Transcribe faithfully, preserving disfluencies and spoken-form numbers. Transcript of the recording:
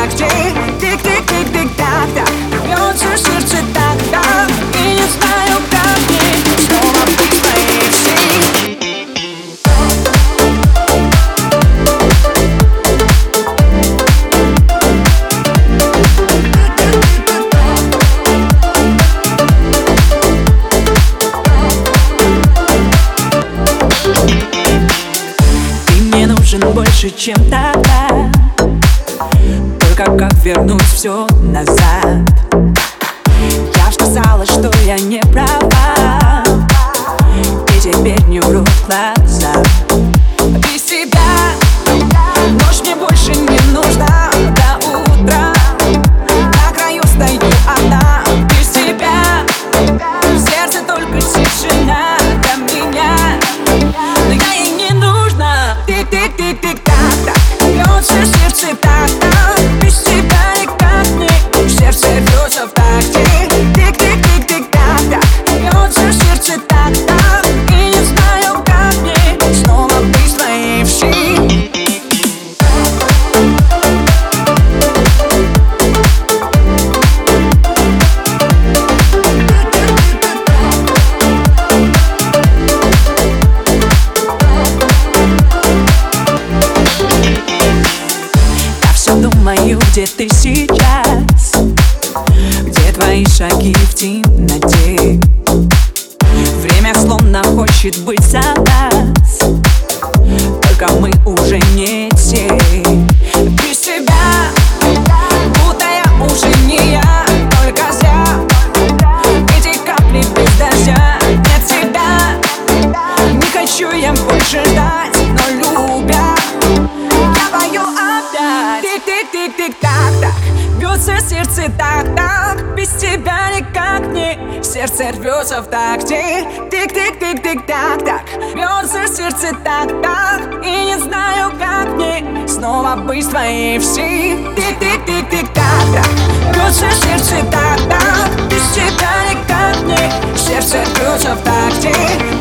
такте. Тик-тик-тик-тик-так-так, бьется сердце так-так. И не знаю, как мне снова быть твоей всей. Больше, чем тогда. Только как вернуть все назад? Я сказала, что я не права, и теперь не врут глаза. Без тебя ночь мне больше не нужна. До утра на краю стою одна. Без тебя в сердце только тишина для меня, но я ей не нужна. Тик-тик-тик-тик-так-так, бьется сердце так-так. Без тебя никак не, сердце бьется в такте. Тик-тик-тик-тик-так-так, бьется сердце так-так. И не знаю, как мне снова быть твоей всей. Думаю, где ты сейчас, где твои шаги в темноте. Время словно хочет быть за нас, только мы уже не те. Без тебя, будто я уже не я, только зря эти капли без дождя. Нет тебя, не хочу я больше ждать, но любя, я пою опять. Тик-тик-тик-тик-так-так, бьется сердце так-так. Без тебя никак не, сердце рвется в такте. Тик-тик-тик-тик-так-так, бьется сердце так-так. И не знаю, как мне снова быть твоей всей. Тик-тик-тик-тик-так-так, бьется сердце так-так. Без тебя никак не, сердце рвется в такте.